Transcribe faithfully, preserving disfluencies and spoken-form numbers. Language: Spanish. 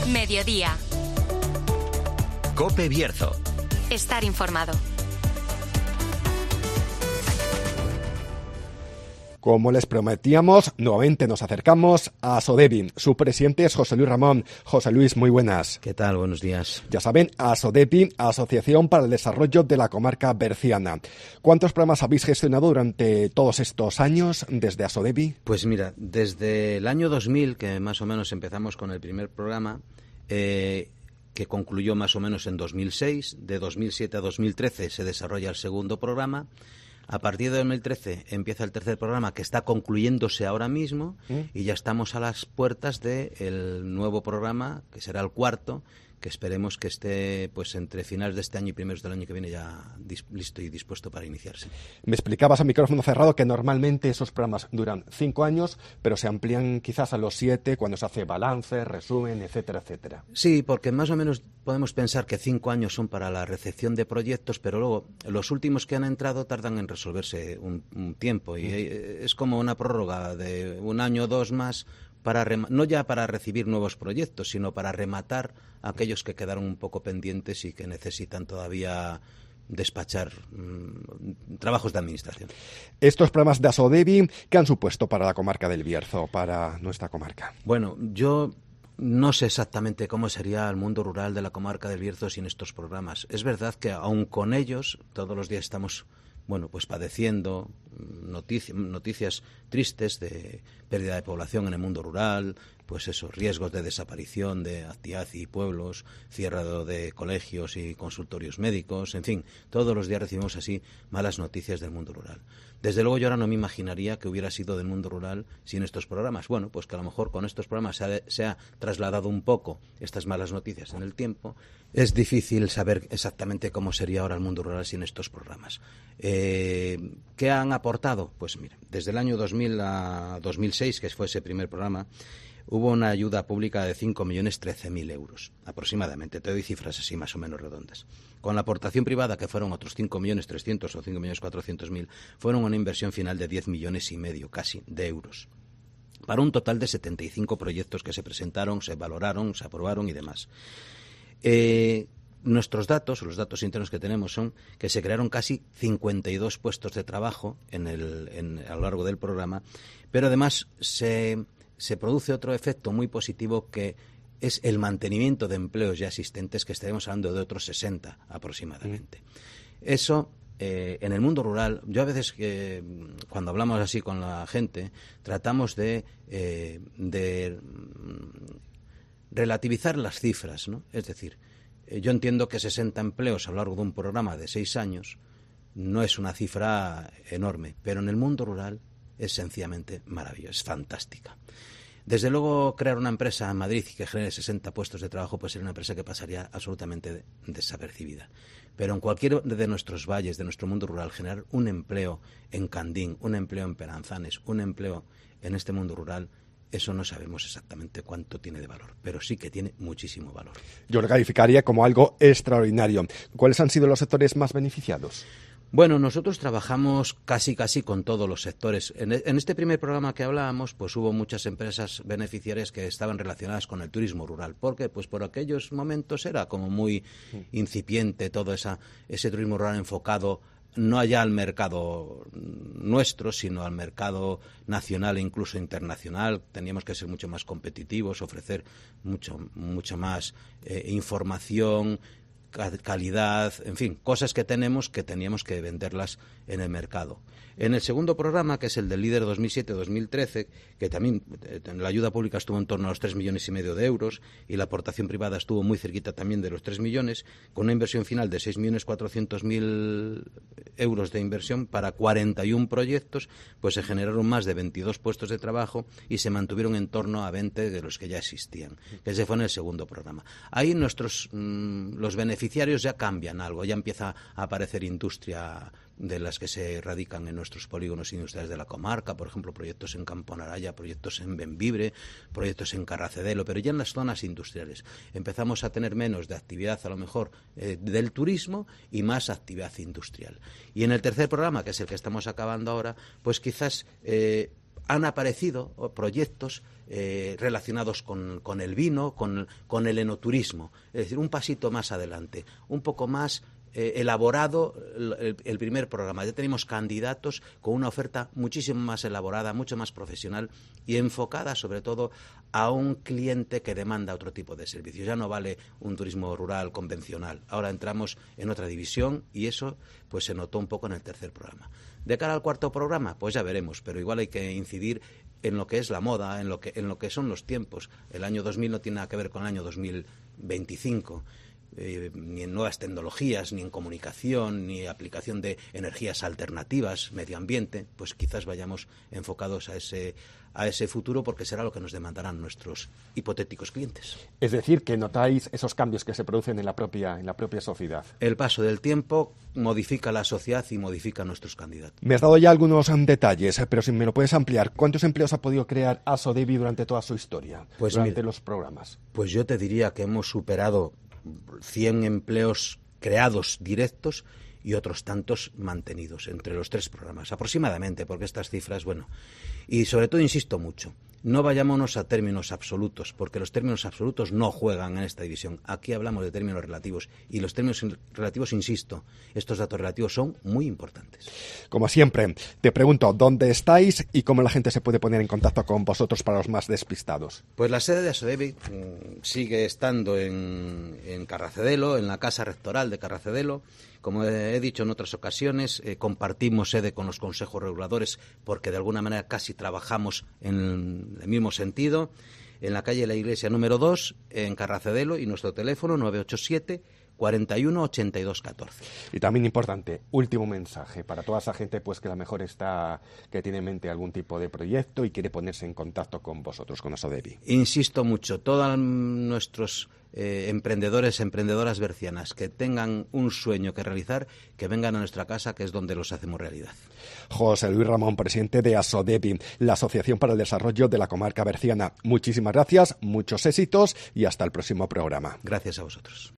Mediodía. COPE Bierzo. Estar informado. Como les prometíamos, nuevamente nos acercamos a Asodebi. Su presidente es José Luis Ramón. José Luis, muy buenas. ¿Qué tal? Buenos días. Ya saben, Asodebi, Asociación para el Desarrollo de la Comarca Berciana. ¿Cuántos programas habéis gestionado durante todos estos años desde Asodebi? Pues mira, desde el año dos mil, que más o menos empezamos con el primer programa, eh, que concluyó más o menos en dos mil seis, de dos mil siete a dos mil trece se desarrolla el segundo programa. A partir de dos mil trece empieza el tercer programa, que está concluyéndose ahora mismo, ¿Mm? y ya estamos a las puertas del nuevo programa, que será el cuarto, que esperemos que esté pues entre finales de este año y primeros del año que viene ya dis- listo y dispuesto para iniciarse. Me explicabas a micrófono cerrado que normalmente esos programas duran cinco años, pero se amplían quizás a los siete cuando se hace balance, resumen, etcétera, etcétera. Sí, porque más o menos podemos pensar que cinco años son para la recepción de proyectos, pero luego los últimos que han entrado tardan en resolverse un, un tiempo y mm. es como una prórroga de un año o dos más, para rem- no ya para recibir nuevos proyectos, sino para rematar aquellos que quedaron un poco pendientes y que necesitan todavía despachar mmm, trabajos de administración. Estos programas de Asodebi, ¿qué han supuesto para la comarca del Bierzo, para nuestra comarca? Bueno, yo no sé exactamente cómo sería el mundo rural de la comarca del Bierzo sin estos programas. Es verdad que aun con ellos todos los días estamos bueno, pues padeciendo notici- noticias tristes de pérdida de población en el mundo rural, pues esos riesgos de desaparición de actividad y pueblos, cierre de colegios y consultorios médicos, en fin, todos los días recibimos así malas noticias del mundo rural. Desde luego yo ahora no me imaginaría que hubiera sido del mundo rural sin estos programas. Bueno, pues que a lo mejor con estos programas se ha, de, se ha trasladado un poco estas malas noticias en el tiempo. Es difícil saber exactamente cómo sería ahora el mundo rural sin estos programas. Eh, ¿Qué han aportado? Pues mira, desde el año dos mil a dos mil seis, que fue ese primer programa, hubo una ayuda pública de cinco millones trece mil euros, aproximadamente. Te doy cifras así más o menos redondas. Con la aportación privada, que fueron otros cinco millones trescientos o cinco millones cuatrocientos mil, fueron una inversión final de diez millones y medio, casi, de euros, para un total de setenta y cinco proyectos que se presentaron, se valoraron, se aprobaron y demás. Eh, nuestros datos, los datos internos que tenemos son que se crearon casi cincuenta y dos puestos de trabajo en el, en, a lo largo del programa, pero además se... se produce otro efecto muy positivo que es el mantenimiento de empleos ya existentes, que estaremos hablando de otros sesenta aproximadamente. Eso, eh, en el mundo rural, yo a veces que cuando hablamos así con la gente, tratamos de, eh, de relativizar las cifras, ¿no? Es decir, eh, yo entiendo que sesenta empleos a lo largo de un programa de seis años no es una cifra enorme, pero en el mundo rural es sencillamente maravillosa, es fantástica. Desde luego, crear una empresa en Madrid que genere sesenta puestos de trabajo pues sería una empresa que pasaría absolutamente desapercibida. Pero en cualquier de nuestros valles, de nuestro mundo rural, generar un empleo en Candín, un empleo en Peranzanes, un empleo en este mundo rural, eso no sabemos exactamente cuánto tiene de valor, pero sí que tiene muchísimo valor. Yo lo calificaría como algo extraordinario. ¿Cuáles han sido los sectores más beneficiados? Bueno, nosotros trabajamos casi casi con todos los sectores. En, en este primer programa que hablábamos, pues hubo muchas empresas beneficiarias que estaban relacionadas con el turismo rural. ¿Por qué? Pues por aquellos momentos era como muy incipiente todo esa, ese turismo rural enfocado no allá al mercado nuestro, sino al mercado nacional e incluso internacional. Teníamos que ser mucho más competitivos, ofrecer mucho, mucho más eh, información, calidad, en fin, cosas que tenemos que teníamos que venderlas en el mercado. En el segundo programa, que es el del líder dos mil siete a dos mil trece, que también eh, la ayuda pública estuvo en torno a los tres millones y medio de euros y la aportación privada estuvo muy cerquita también de los tres millones, con una inversión final de seis millones cuatrocientos mil euros de inversión para cuarenta y uno proyectos, pues se generaron más de veintidós puestos de trabajo y se mantuvieron en torno a veinte de los que ya existían, que ese fue en el segundo programa. Ahí nuestros mmm, los beneficiarios ya cambian algo, ya empieza a aparecer industria de las que se radican en nuestros polígonos industriales de la comarca, por ejemplo, proyectos en Campo Naraya, proyectos en Bembibre, proyectos en Carracedelo, pero ya en las zonas industriales empezamos a tener menos de actividad, a lo mejor, eh, del turismo y más actividad industrial. Y en el tercer programa, que es el que estamos acabando ahora, pues quizás eh, han aparecido proyectos eh, relacionados con, con el vino, con, con el enoturismo. Es decir, un pasito más adelante, un poco más eh, elaborado el, el primer programa. Ya tenemos candidatos con una oferta muchísimo más elaborada, mucho más profesional y enfocada sobre todo a un cliente que demanda otro tipo de servicios. Ya no vale un turismo rural convencional. Ahora entramos en otra división y eso pues se notó un poco en el tercer programa. De cara al cuarto programa, pues ya veremos, pero igual hay que incidir en lo que es la moda, en lo que, en lo que son los tiempos. El año dos mil no tiene nada que ver con el año dos mil veinticinco. Eh, ni en nuevas tecnologías, ni en comunicación, ni aplicación de energías alternativas, medio ambiente, pues quizás vayamos enfocados a ese, a ese futuro porque será lo que nos demandarán nuestros hipotéticos clientes. Es decir, que notáis esos cambios que se producen en la propia, en la propia sociedad. El paso del tiempo modifica la sociedad y modifica a nuestros candidatos. Me has dado ya algunos detalles, pero si me lo puedes ampliar, ¿cuántos empleos ha podido crear Asodebi durante toda su historia, pues durante mira, los programas? Pues yo te diría que hemos superado cien empleos creados directos y otros tantos mantenidos entre los tres programas, aproximadamente, porque estas cifras, bueno, y sobre todo insisto mucho, no vayámonos a términos absolutos, porque los términos absolutos no juegan en esta división. Aquí hablamos de términos relativos y los términos relativos, insisto, estos datos relativos son muy importantes. Como siempre, te pregunto dónde estáis y cómo la gente se puede poner en contacto con vosotros para los más despistados. Pues la sede de Asodebi mmm, sigue estando en, en Carracedelo, en la Casa Rectoral de Carracedelo. Como he dicho en otras ocasiones, eh, compartimos sede con los consejos reguladores porque de alguna manera casi trabajamos en el mismo sentido. En la calle de la Iglesia número dos, en Carracedelo, y nuestro teléfono nueve ocho siete, cuarenta y uno, ochenta y dos, catorce. Y también importante, último mensaje para toda esa gente pues que a lo mejor está, que tiene en mente algún tipo de proyecto y quiere ponerse en contacto con vosotros, con Asodebi. Insisto mucho, todos nuestros eh, emprendedores, emprendedoras bercianas que tengan un sueño que realizar, que vengan a nuestra casa, que es donde los hacemos realidad. José Luis Ramón, presidente de Asodebi, la Asociación para el Desarrollo de la Comarca Berciana. Muchísimas gracias, muchos éxitos y hasta el próximo programa. Gracias a vosotros.